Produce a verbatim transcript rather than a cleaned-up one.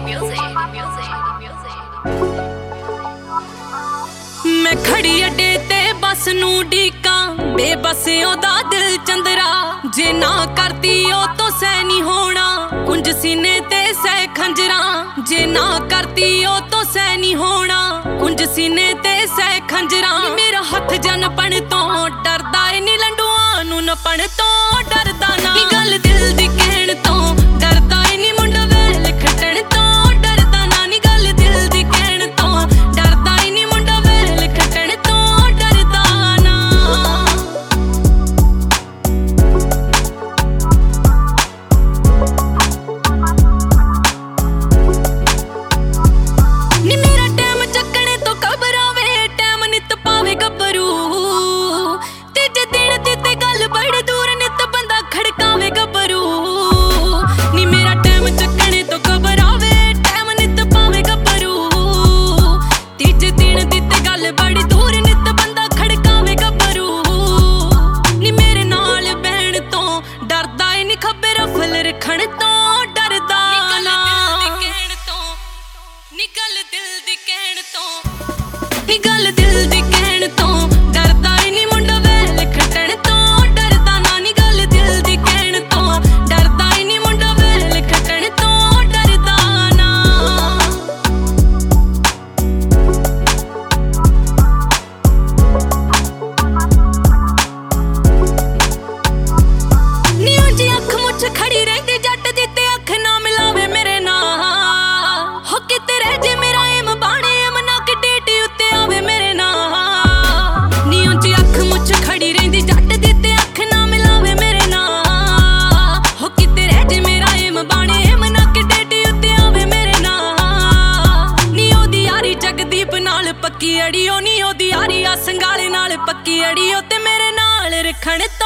मैं खड़ी अड्डे ते बस नू ढीकां बेबस ओदा दिल चंदरा जे ना करती ओ तो सै नी होना कुंज सीने ते सै खंजरा जे ना करती ओ तो सै नी होना कुंज सीने ते सै खंजरा मेरा हथ जनपण तो डरदा ए नी लंडुआ नू नपण तो डरदा ना गल दिल दी कहण तो डरदा ए नी मुंडा वेल खटण तो डरदा ना नी गल दिल दी कहण तो डरदा ए नी मुंडा वेल खटण तो डरदा ना नी मेरा टाइम चकने तो घबरावे टाइम नित पावे गबरू तीजे दिन ते गल बड़ी दूर नित बंदा खड़कावे गबरू नी मेरा टाइम चकने तो घबरावे टाइम नित पावे गबरू तीजे दिन ते गल बड़ी दूर नित बंदा खड़कावे गबरू नी मेरे नाल बहन तो डरदा ही नी खब्बे रफल रखण तो डरदा ना नी गल दिल दी कहण तो नी गल दिल दी कहण तो डरदा ही नी मुंडा वेल खटण तो डरदा ना नी गल दिल दी कहण तो डरदा ही नी मुंडा वेल खटण तो डरदा ना नी उंजी अख मुछ खड़ी रहंदी जट दी ते अख ना मिलावे मेरे नाल हो किते रह जे मेरा एम बाणे एम ना कि डेटी उत्ते आवे मेरे नाल नी उंजी अख मुछ खड़ी रहंदी जट दी ते अख ना मिलावे मेरे नाल हो किते रह जे मेरा एम बाणे एम ना कि डेटी उत्ते आवे मेरे नाल नी ओदी यारी जगदीप नाल पक्की अड़ी ओ नी ओदी यारी आ संगाले नाल पक्की अड़ी ओ ते मेरे नाल रखण तो